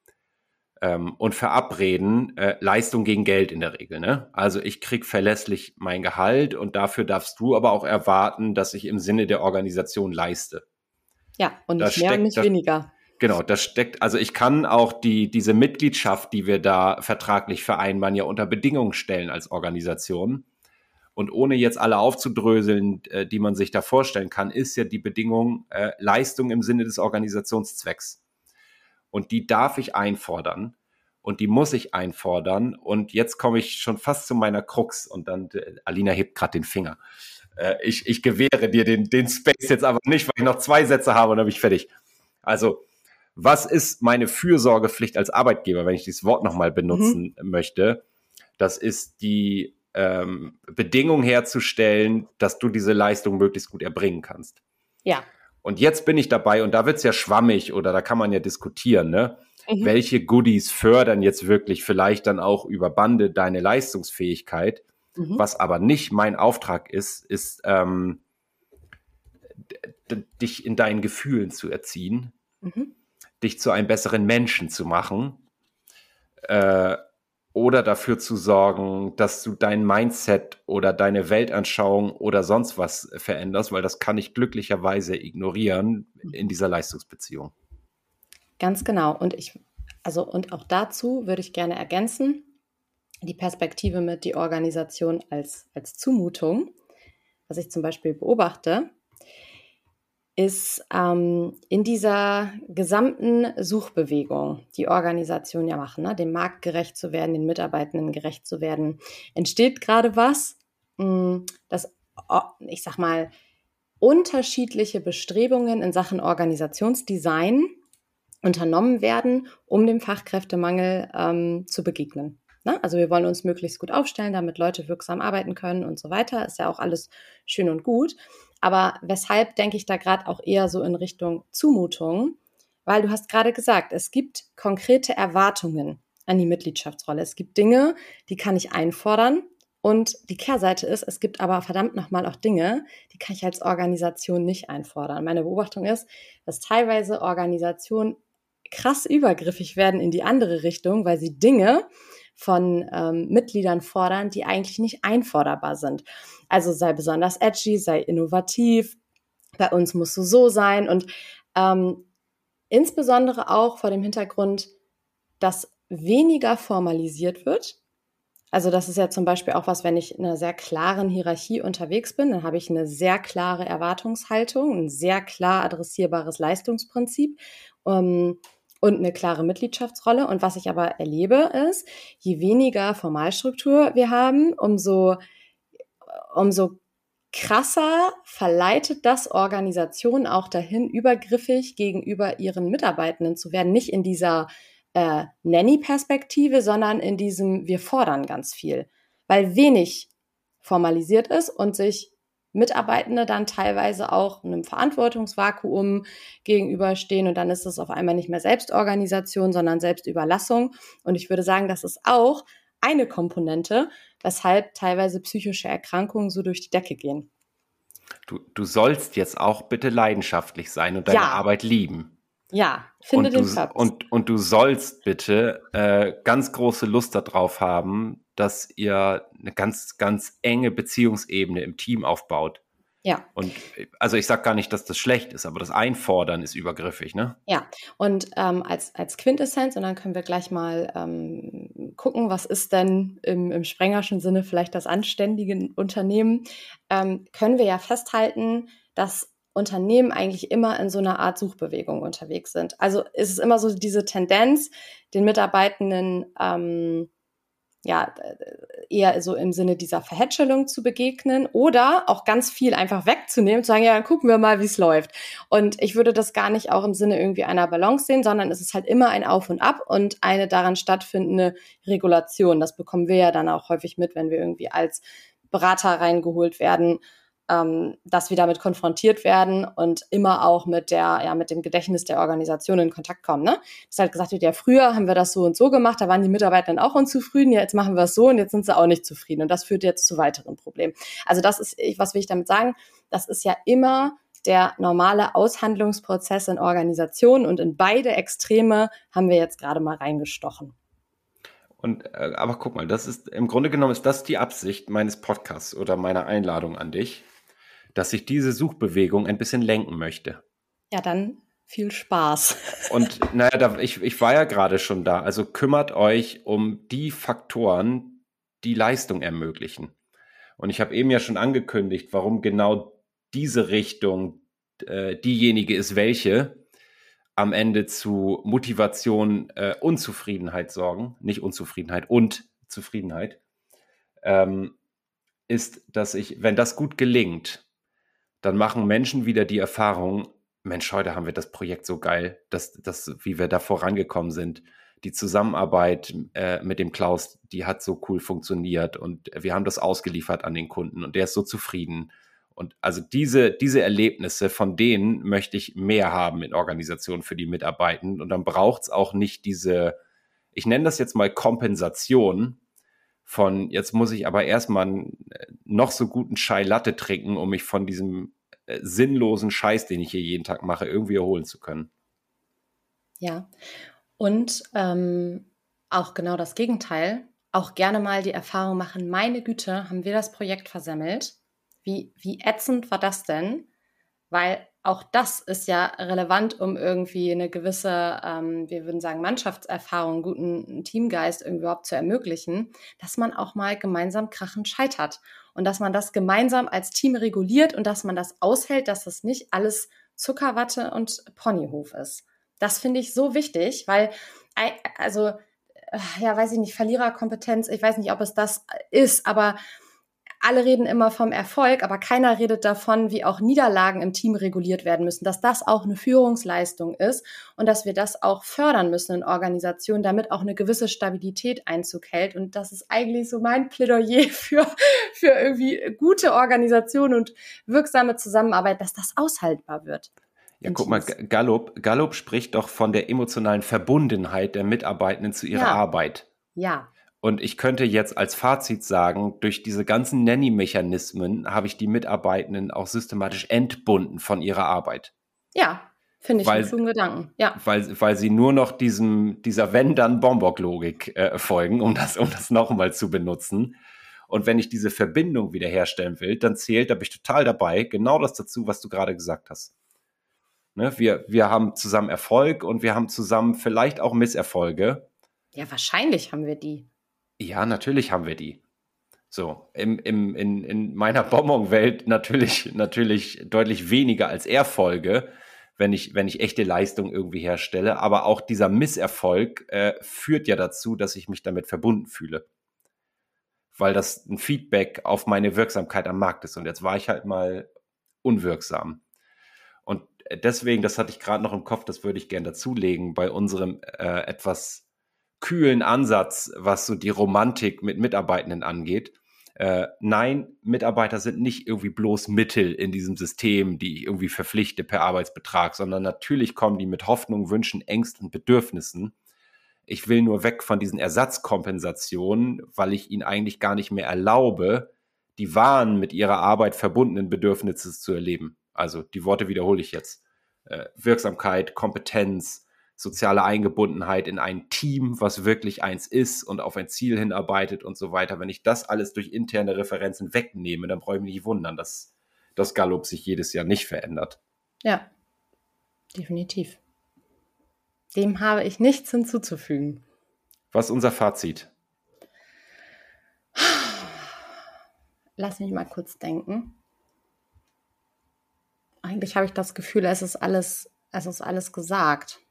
ähm, und verabreden äh, Leistung gegen Geld in der Regel. Ne? Also ich krieg verlässlich mein Gehalt und dafür darfst du aber auch erwarten, dass ich im Sinne der Organisation leiste. Ja, und nicht mehr und nicht das, weniger. Genau, das steckt, also ich kann auch die diese Mitgliedschaft, die wir da vertraglich vereinbaren, ja unter Bedingungen stellen als Organisation. Und ohne jetzt alle aufzudröseln, äh, die man sich da vorstellen kann, ist ja die Bedingung äh, Leistung im Sinne des Organisationszwecks. Und die darf ich einfordern und die muss ich einfordern. Und jetzt komme ich schon fast zu meiner Krux und dann, äh, Alina hebt gerade den Finger. Äh, ich, ich gewähre dir den, den Space jetzt aber nicht, weil ich noch zwei Sätze habe und dann bin ich fertig. Also, was ist meine Fürsorgepflicht als Arbeitgeber, wenn ich dieses Wort nochmal benutzen mhm. möchte? Das ist die Ähm, Bedingung herzustellen, dass du diese Leistung möglichst gut erbringen kannst. Ja. Und jetzt bin ich dabei und da wird's ja schwammig oder da kann man ja diskutieren, ne? Mhm. Welche Goodies fördern jetzt wirklich vielleicht dann auch über Bande deine Leistungsfähigkeit? Mhm. Was aber nicht mein Auftrag ist, ist ähm, d- dich in deinen Gefühlen zu erziehen, mhm. dich zu einem besseren Menschen zu machen, äh, oder dafür zu sorgen, dass du dein Mindset oder deine Weltanschauung oder sonst was veränderst, weil das kann ich glücklicherweise ignorieren in dieser Leistungsbeziehung. Ganz genau. Und ich, also und auch dazu würde ich gerne ergänzen, die Perspektive mit die Organisation als, als Zumutung. Was ich zum Beispiel beobachte, ist ähm, in dieser gesamten Suchbewegung, die Organisationen ja machen, ne, dem Markt gerecht zu werden, den Mitarbeitenden gerecht zu werden, entsteht gerade was, mh, das, ich sag mal, unterschiedliche Bestrebungen in Sachen Organisationsdesign unternommen werden, um dem Fachkräftemangel ähm, zu begegnen. Ne? Also wir wollen uns möglichst gut aufstellen, damit Leute wirksam arbeiten können und so weiter. Ist ja auch alles schön und gut. Aber weshalb denke ich da gerade auch eher so in Richtung Zumutung? Weil du hast gerade gesagt, es gibt konkrete Erwartungen an die Mitgliedschaftsrolle. Es gibt Dinge, die kann ich einfordern. Und die Kehrseite ist, es gibt aber verdammt nochmal auch Dinge, die kann ich als Organisation nicht einfordern. Meine Beobachtung ist, dass teilweise Organisationen krass übergriffig werden in die andere Richtung, weil sie Dinge von ähm, Mitgliedern fordern, die eigentlich nicht einforderbar sind. Also sei besonders edgy, sei innovativ, bei uns musst du so sein. Und ähm, insbesondere auch vor dem Hintergrund, dass weniger formalisiert wird. Also das ist ja zum Beispiel auch was, wenn ich in einer sehr klaren Hierarchie unterwegs bin, dann habe ich eine sehr klare Erwartungshaltung, ein sehr klar adressierbares Leistungsprinzip um, und eine klare Mitgliedschaftsrolle. Und was ich aber erlebe ist, je weniger Formalstruktur wir haben, umso, umso krasser verleitet das Organisationen auch dahin, übergriffig gegenüber ihren Mitarbeitenden zu werden. Nicht in dieser äh, Nanny-Perspektive, sondern in diesem, wir fordern ganz viel. Weil wenig formalisiert ist und sich Mitarbeitende dann teilweise auch einem Verantwortungsvakuum gegenüberstehen und dann ist es auf einmal nicht mehr Selbstorganisation, sondern Selbstüberlassung. Und ich würde sagen, das ist auch eine Komponente, weshalb teilweise psychische Erkrankungen so durch die Decke gehen. Du, du sollst jetzt auch bitte leidenschaftlich sein und deine Ja. Arbeit lieben. Ja, finde und den du, Purpose. Und, und du sollst bitte äh, ganz große Lust darauf haben, dass ihr eine ganz, ganz enge Beziehungsebene im Team aufbaut. Ja. Und also ich sage gar nicht, dass das schlecht ist, aber das Einfordern ist übergriffig, ne? Ja, und ähm, als, als Quintessenz, und dann können wir gleich mal ähm, gucken, was ist denn im, im Sprengerschen Sinne vielleicht das anständige Unternehmen, ähm, können wir ja festhalten, dass Unternehmen eigentlich immer in so einer Art Suchbewegung unterwegs sind. Also ist es immer so diese Tendenz, den Mitarbeitenden ähm, ja, eher so im Sinne dieser Verhätschelung zu begegnen oder auch ganz viel einfach wegzunehmen, zu sagen, ja, dann gucken wir mal, wie es läuft. Und ich würde das gar nicht auch im Sinne irgendwie einer Balance sehen, sondern es ist halt immer ein Auf und Ab und eine daran stattfindende Regulation. Das bekommen wir ja dann auch häufig mit, wenn wir irgendwie als Berater reingeholt werden, ähm, dass wir damit konfrontiert werden und immer auch mit der, ja, mit dem Gedächtnis der Organisation in Kontakt kommen, ne? Das halt gesagt wird, ja, früher haben wir das so und so gemacht, da waren die Mitarbeiter dann auch unzufrieden, ja, jetzt machen wir es so und jetzt sind sie auch nicht zufrieden und das führt jetzt zu weiteren Problemen. Also das ist, was will ich damit sagen? Das ist ja immer der normale Aushandlungsprozess in Organisationen und in beide Extreme haben wir jetzt gerade mal reingestochen. Und äh, aber guck mal, das ist im Grunde genommen ist das die Absicht meines Podcasts oder meiner Einladung an dich, dass ich diese Suchbewegung ein bisschen lenken möchte. Ja, dann viel Spaß. Und naja, da, ich, ich war ja gerade schon da. Also kümmert euch um die Faktoren, die Leistung ermöglichen. Und ich habe eben ja schon angekündigt, warum genau diese Richtung äh, diejenige ist, welche am Ende zu Motivation, äh, Unzufriedenheit sorgen, nicht Unzufriedenheit und Zufriedenheit, ähm, ist, dass ich, wenn das gut gelingt, dann machen Menschen wieder die Erfahrung, Mensch, heute haben wir das Projekt so geil, dass, dass, wie wir da vorangekommen sind. Die Zusammenarbeit äh, mit dem Klaus, die hat so cool funktioniert und wir haben das ausgeliefert an den Kunden und der ist so zufrieden. Und also diese, diese Erlebnisse, von denen möchte ich mehr haben in Organisationen für die Mitarbeitenden. Und dann braucht es auch nicht diese, ich nenne das jetzt mal Kompensation von, jetzt muss ich aber erstmal einen noch so guten Chai Latte trinken, um mich von diesem äh, sinnlosen Scheiß, den ich hier jeden Tag mache, irgendwie erholen zu können. Ja, und ähm, auch genau das Gegenteil, auch gerne mal die Erfahrung machen, meine Güte, haben wir das Projekt versemmelt? Wie, wie ätzend war das denn? Weil auch das ist ja relevant, um irgendwie eine gewisse, ähm, wir würden sagen, Mannschaftserfahrung, guten Teamgeist irgendwie überhaupt zu ermöglichen, dass man auch mal gemeinsam krachend scheitert und dass man das gemeinsam als Team reguliert und dass man das aushält, dass das nicht alles Zuckerwatte und Ponyhof ist. Das finde ich so wichtig, weil, also, ja, weiß ich nicht, Verliererkompetenz, ich weiß nicht, ob es das ist, aber alle reden immer vom Erfolg, aber keiner redet davon, wie auch Niederlagen im Team reguliert werden müssen, dass das auch eine Führungsleistung ist und dass wir das auch fördern müssen in Organisationen, damit auch eine gewisse Stabilität Einzug hält. Und das ist eigentlich so mein Plädoyer für, für irgendwie gute Organisation und wirksame Zusammenarbeit, dass das aushaltbar wird. Ja, guck mal, Gallup, Gallup spricht doch von der emotionalen Verbundenheit der Mitarbeitenden zu ihrer ja. Arbeit. Ja. Und ich könnte jetzt als Fazit sagen, durch diese ganzen Nanny-Mechanismen habe ich die Mitarbeitenden auch systematisch entbunden von ihrer Arbeit. Ja, finde ich weil, einen klugen Gedanken. Ja. Weil, weil sie nur noch diesem, dieser Wenn-Dann-Bombock-Logik äh, folgen, um das, um das nochmal zu benutzen. Und wenn ich diese Verbindung wiederherstellen will, dann zählt, da bin ich total dabei, genau das dazu, was du gerade gesagt hast. Ne, wir, wir haben zusammen Erfolg und wir haben zusammen vielleicht auch Misserfolge. Ja, wahrscheinlich haben wir die. Ja, natürlich haben wir die. So, im, im, in, in meiner Bonbon-Welt natürlich, natürlich deutlich weniger als Erfolge, wenn ich, wenn ich echte Leistung irgendwie herstelle. Aber auch dieser Misserfolg äh, führt ja dazu, dass ich mich damit verbunden fühle. Weil das ein Feedback auf meine Wirksamkeit am Markt ist. Und jetzt war ich halt mal unwirksam. Und deswegen, das hatte ich gerade noch im Kopf, das würde ich gerne dazulegen, bei unserem äh, etwas kühlen Ansatz, was so die Romantik mit Mitarbeitenden angeht. Äh, nein, Mitarbeiter sind nicht irgendwie bloß Mittel in diesem System, die ich irgendwie verpflichte per Arbeitsbetrag, sondern natürlich kommen die mit Hoffnung, Wünschen, Ängsten und Bedürfnissen. Ich will nur weg von diesen Ersatzkompensationen, weil ich ihnen eigentlich gar nicht mehr erlaube, die wahren mit ihrer Arbeit verbundenen Bedürfnisse zu erleben. Also die Worte wiederhole ich jetzt. Äh, Wirksamkeit, Kompetenz, soziale Eingebundenheit in ein Team, was wirklich eins ist und auf ein Ziel hinarbeitet und so weiter. Wenn ich das alles durch interne Referenzen wegnehme, dann brauche ich mich nicht wundern, dass das Gallup sich jedes Jahr nicht verändert. Ja, definitiv. Dem habe ich nichts hinzuzufügen. Was ist unser Fazit? Lass mich mal kurz denken. Eigentlich habe ich das Gefühl, es ist alles, es ist alles gesagt.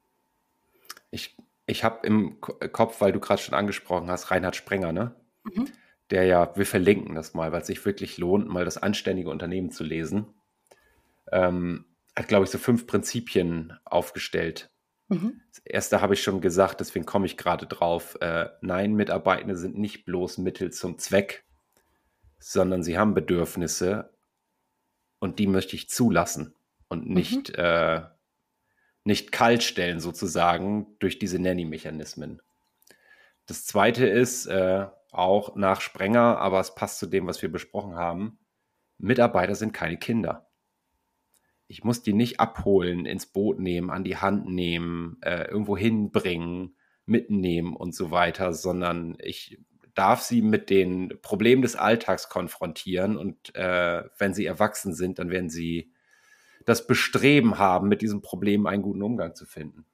Ich, ich habe im Kopf, weil du gerade schon angesprochen hast, Reinhard Sprenger, ne? Mhm. Der ja, wir verlinken das mal, weil es sich wirklich lohnt, mal das anständige Unternehmen zu lesen. Ähm, hat, glaube ich, so fünf Prinzipien aufgestellt. Mhm. Das erste habe ich schon gesagt, deswegen komme ich gerade drauf. Äh, nein, Mitarbeitende sind nicht bloß Mittel zum Zweck, sondern sie haben Bedürfnisse und die möchte ich zulassen und nicht mhm. äh, nicht kalt stellen sozusagen durch diese Nanny-Mechanismen. Das zweite ist, äh, auch nach Sprenger, aber es passt zu dem, was wir besprochen haben, Mitarbeiter sind keine Kinder. Ich muss die nicht abholen, ins Boot nehmen, an die Hand nehmen, äh, irgendwo hinbringen, mitnehmen und so weiter, sondern ich darf sie mit den Problemen des Alltags konfrontieren und äh, wenn sie erwachsen sind, dann werden sie das Bestreben haben, mit diesem Problem einen guten Umgang zu finden.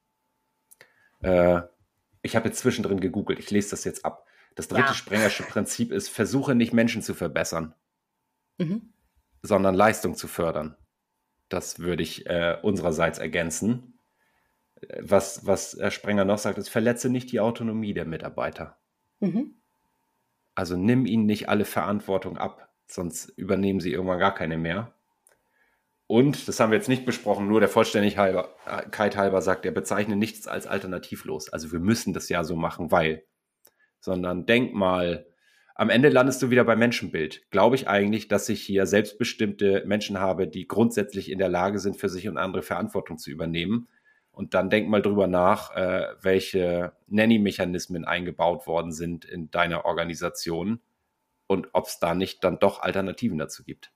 Äh, ich habe jetzt zwischendrin gegoogelt, ich lese das jetzt ab. Das dritte ja. Sprengersche Prinzip ist, versuche nicht Menschen zu verbessern, mhm. sondern Leistung zu fördern. Das würde ich äh, unsererseits ergänzen. Was, was Herr Sprenger noch sagt, ist, verletze nicht die Autonomie der Mitarbeiter. Mhm. Also nimm ihnen nicht alle Verantwortung ab, sonst übernehmen sie irgendwann gar keine mehr. Und, das haben wir jetzt nicht besprochen, nur der Vollständigkeit halber sagt, er bezeichnet nichts als alternativlos. Also wir müssen das ja so machen, weil, sondern denk mal, am Ende landest du wieder beim Menschenbild. Glaube ich eigentlich, dass ich hier selbstbestimmte Menschen habe, die grundsätzlich in der Lage sind, für sich und andere Verantwortung zu übernehmen. Und dann denk mal drüber nach, äh, welche Nanny-Mechanismen eingebaut worden sind in deiner Organisation und ob es da nicht dann doch Alternativen dazu gibt.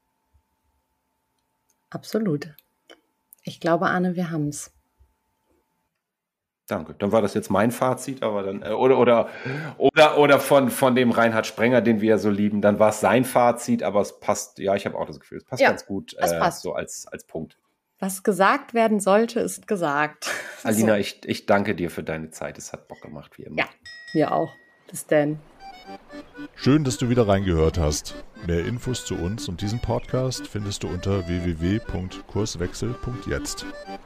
Absolut. Ich glaube, Arne, wir haben es. Danke. Dann war das jetzt mein Fazit, aber dann, oder, oder, oder, oder von, von dem Reinhard Sprenger, den wir ja so lieben, dann war es sein Fazit, aber es passt, ja, ich habe auch das Gefühl, es passt ja, ganz gut, äh, passt. so als, als Punkt. Was gesagt werden sollte, ist gesagt. Alina, so. ich, ich danke dir für deine Zeit. Es hat Bock gemacht, wie immer. Ja, mir auch. Bis dann. Schön, dass du wieder reingehört hast. Mehr Infos zu uns und diesem Podcast findest du unter w w w punkt kurswechsel punkt jetzt.